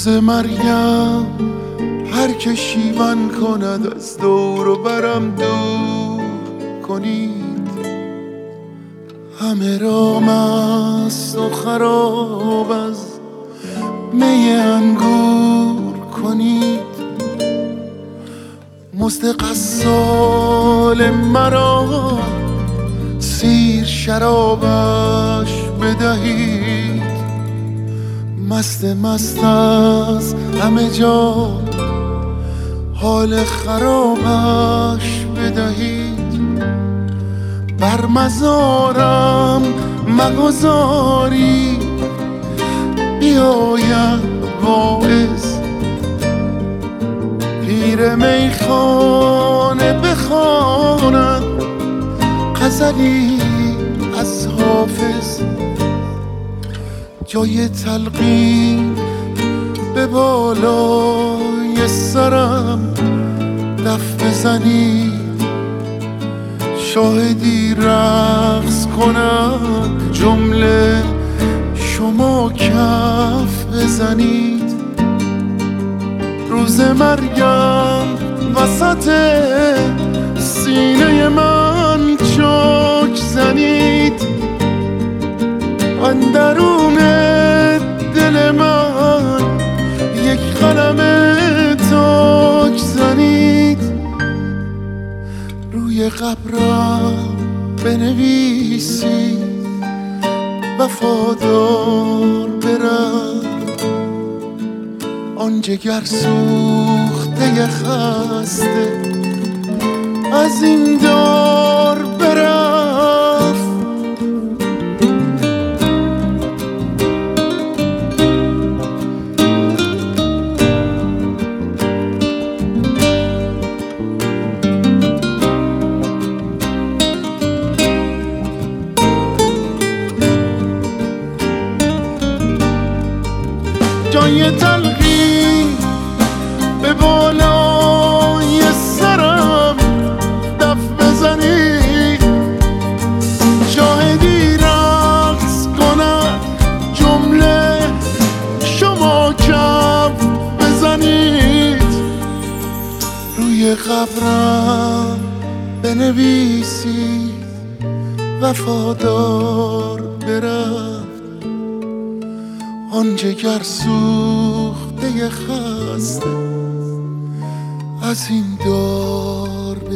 روز مریم هر که شیون کند از دور و برم دور کنید، همه را مست و خراب از می انگور کنید. مزد قصال مرا سیر شرابش بدهید، مست مست از همه جا حال خرابش بدهید. بر مزارم مگذاری بیاید واعظ، پیر میخانه بخواند غزلی از حافظ. جای تلقین به بالای سرم دف بزنید، شاهدی رقص کنند جمله شما کف بزنید. روز مرگم وسط سینه من چاک زنید، اندرون دل من یک قلم تاک زنید. روی قبرم بنویسید وفادار برم، آن جگر سوخته خسته از این دار برفت. جای تلقین به بالای سرم دف بزنید، شاهدی رقص کنند جمله شما کف بزنید. روی قبرم بنویسید وفادار برفت، آن جگر سوخته خسته از این دار